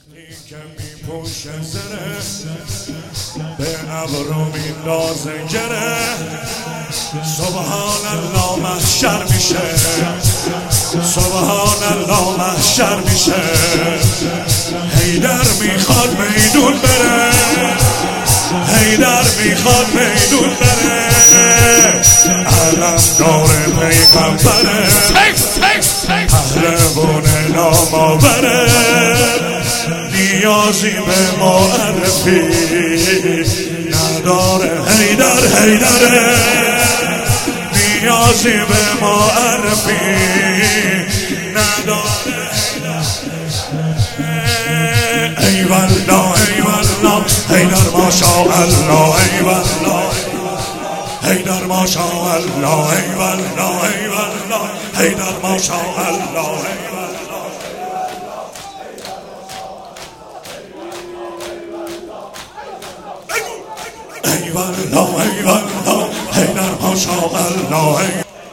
که می پوشه زره به ابرو میندازه گره سبحان الله محشر میشه سبحان الله محشر میشه حیدر میخواد میدون بره حیدر میخواد میدون بره علم داره پیغمبره پهلوان نامآوره نیازی به معرفی نداره حیدر حیدره نیازی به معرفی نداره ای والله ای والله حیدر ماشاءالله ای والله حیدر ماشاءالله ای والله ای والله حیدر ماشاءالله ای والله ای والله ای والله حیدر ماشاءالله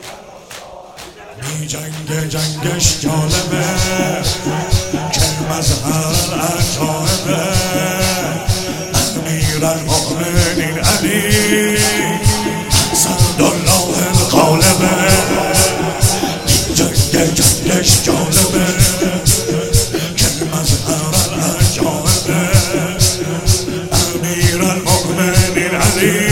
می جنگش جالبه که مظهر عجایبه امیرالمؤمنین علی صدالله الغالبه می جنگش جالبه که مظهر عجایبه امیرالمؤمنین علی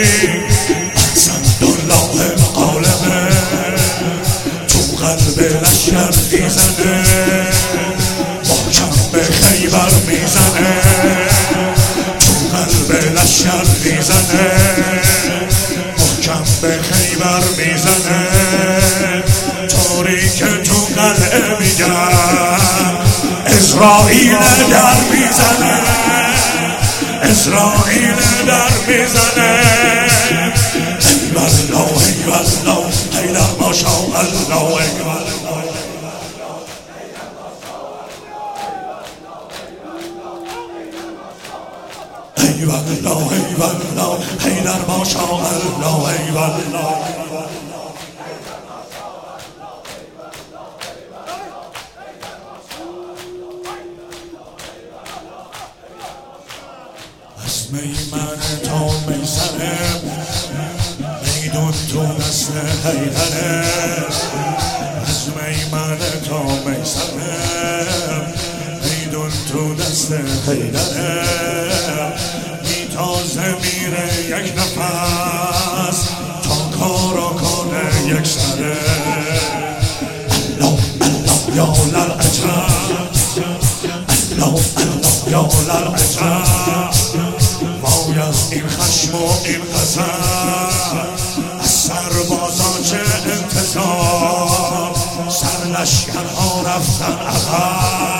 صدالله الغالبه تو قلب لشکر میزنه محکم به خیبر میزنه تو قلب لشکر میزنه محکم به خیبر میزنه طوری که تو قلعه میگن اسرائیل در میزنه اسرائیل در میزنه ای والله ای والله حیدر ماشاءالله ای والله ای والله ای والله حیدر ماشاءالله ای والله از میمن تا میسره میدون تو دست حیدره از میمن تا میسره میدون تو دست حیدره میتازه میره یک نفس تا کارا کنه یک سره الله الله یا للعجب الله الله یا للعجب وای از این خشم و این غضب از سربازان چه انتظار سر لشکرها رفتن عقب